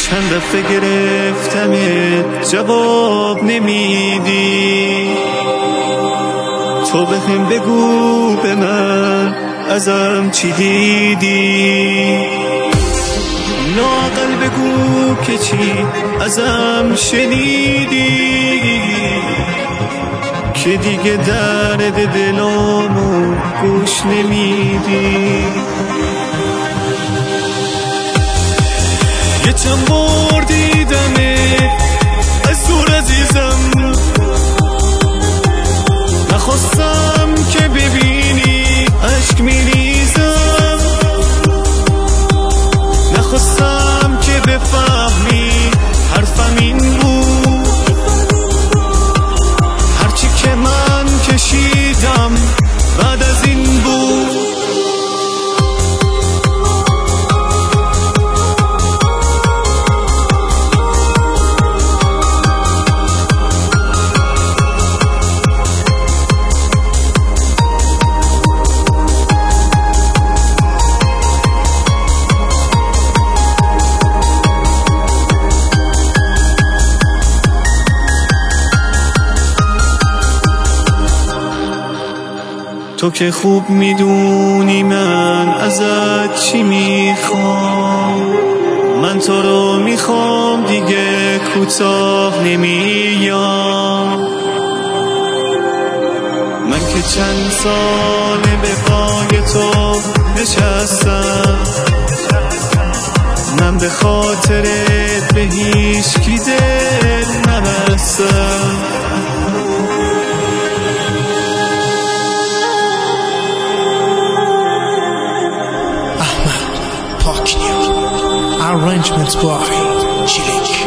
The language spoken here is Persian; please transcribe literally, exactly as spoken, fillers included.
چند دفعه گرفتمت جواب نمیدی، تو بهم بگو به من ازم چی دیدی، لااقل بگو که چی ازم شنیدی، که دیگه درد دلامو گوش نمیدی. یه چند بار دیدمت از دور عزیزم، نخواستم که ببینی عشق میریزم، نخواستم که بفهمی حرفم این بود، هرچی که من کشیدم بعد از این بود. تو که خوب میدونی من ازت چی میخوام، من تو رو میخوام دیگه کوتاه نمیام. من که چند ساله به پای تو نشستم، من به خاطرت به هیچ کی دل نبستم. Arrangements by Chile.